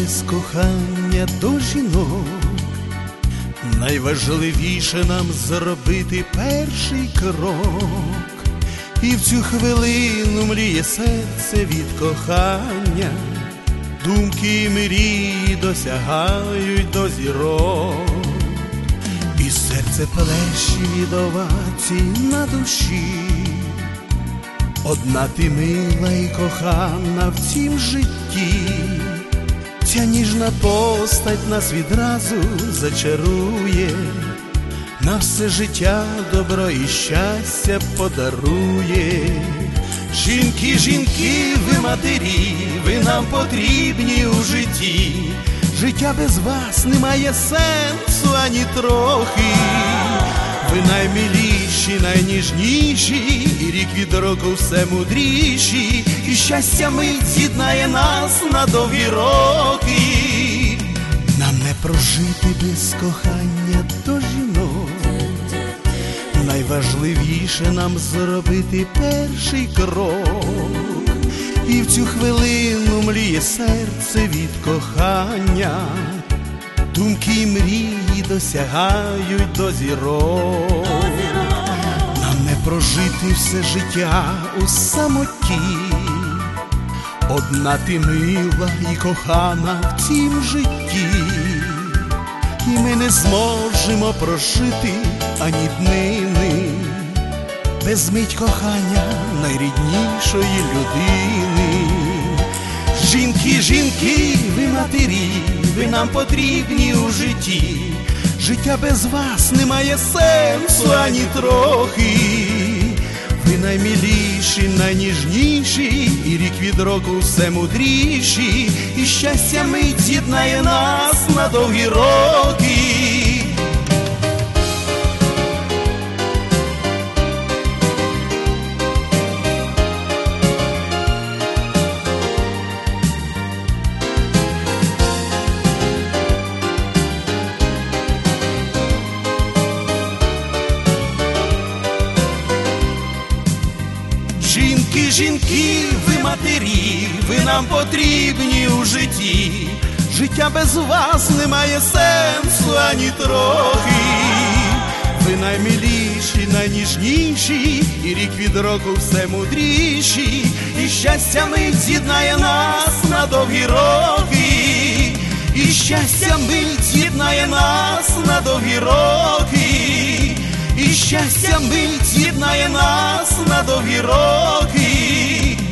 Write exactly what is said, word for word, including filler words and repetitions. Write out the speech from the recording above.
без кохання до жінок. Найважливіше нам зробити перший крок. І в цю хвилину мліє серце від кохання, думки і мрії досягають до зірок. І серце плещі від овацій на душі. Одна ти мила і кохана в цім житті. Ця ніжна постать нас відразу зачарує, на все життя добро і щастя подарує. Жінки, жінки, ви матері, ви нам потрібні у житті. Життя без вас не має сенсу ані трохи. Ви наймиліші, найніжніші, і рік від року все мудріші. І щастя мить з'єднає нас на довгі роки. Нам не прожити без кохання до жінок. Найважливіше нам зробити перший крок. І в цю хвилину мліє серце від кохання, думки і мрії досягають до зірок. Нам не прожити все життя у самоті. Одна ти мила і кохана в цім житті. І ми не зможемо прожити ані днини без мить кохання найріднішої людини. Жінки, жінки, ви матері, ви нам потрібні у житті. Життя без вас не має сенсу ані трохи. Ви наймиліші, найніжніші, і рік від року все мудріші. І щастя мить з'єднає нас на довгі роки. Жінки, жінки, ви матері, ви нам потрібні у житті. Життя без вас не має сенсу ані трохи. Ви наймиліші, найніжніші, і рік від року все мудріші. І щастя мить з'єднає нас на довгі роки. І щастя мить з'єднає нас на довгі роки. І щастя мить з'єднає нас на довгі роки.